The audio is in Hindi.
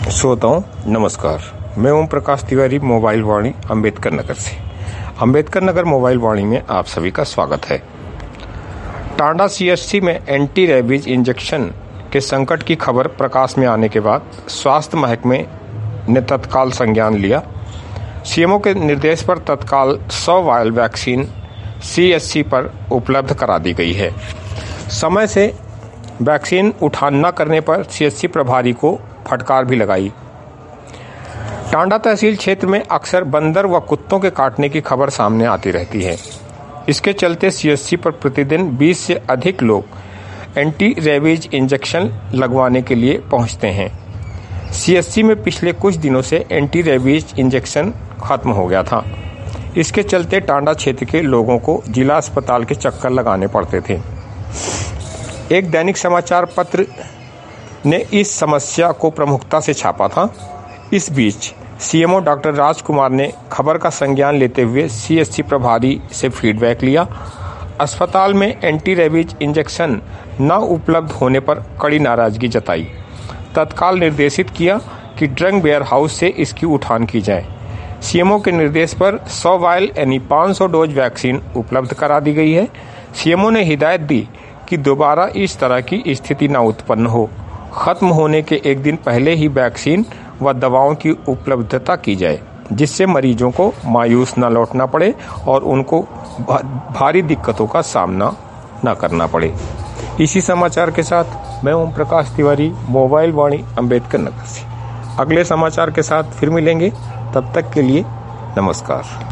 श्रोताओं नमस्कार। मैं ओम प्रकाश तिवारी मोबाइल वाणी अंबेडकर नगर से। अंबेडकर नगर मोबाइल वाणी में आप सभी का स्वागत है। टांडा सीएचसी में एंटी रेबीज इंजेक्शन के संकट की खबर प्रकाश में आने के बाद स्वास्थ्य महकमे ने तत्काल संज्ञान लिया। सीएमओ के निर्देश पर तत्काल 100 वायल वैक्सीन सीएचसी पर उपलब्ध करा दी गई है। समय से वैक्सीन उठान न करने पर सीएचसी प्रभारी को फटकार भी लगाई। टांडा तहसील क्षेत्र में अक्सर बंदर व कुत्तों के काटने की खबर सामने आती रहती है। इसके चलते सीएचसी पर प्रतिदिन 20 से अधिक लोग एंटी रेबीज इंजेक्शन लगवाने के लिए पहुंचते हैं। सीएचसी में पिछले कुछ दिनों से एंटी रेबीज इंजेक्शन खत्म हो गया था। इसके चलते टांडा क्षेत्र के लोगों को जिला अस्पताल के चक्कर लगाने पड़ते थे। एक दैनिक समाचार पत्र ने इस समस्या को प्रमुखता से छापा था। इस बीच सीएमओ डॉक्टर राजकुमार ने खबर का संज्ञान लेते हुए सीएचसी प्रभारी से फीडबैक लिया। अस्पताल में एंटी रेबीज इंजेक्शन न उपलब्ध होने पर कड़ी नाराजगी जताई। तत्काल निर्देशित किया कि ड्रग वेयर हाउस से इसकी उठान की जाए। सीएमओ के निर्देश पर 100 वायल यानी 500 डोज वैक्सीन उपलब्ध करा दी गई है। सीएमओ ने हिदायत दी कि दोबारा इस तरह की स्थिति न उत्पन्न हो। खत्म होने के एक दिन पहले ही वैक्सीन व दवाओं की उपलब्धता की जाए, जिससे मरीजों को मायूस न लौटना पड़े और उनको भारी दिक्कतों का सामना न करना पड़े। इसी समाचार के साथ मैं ओम प्रकाश तिवारी मोबाइल वाणी अंबेडकर नगर से। अगले समाचार के साथ फिर मिलेंगे, तब तक के लिए नमस्कार।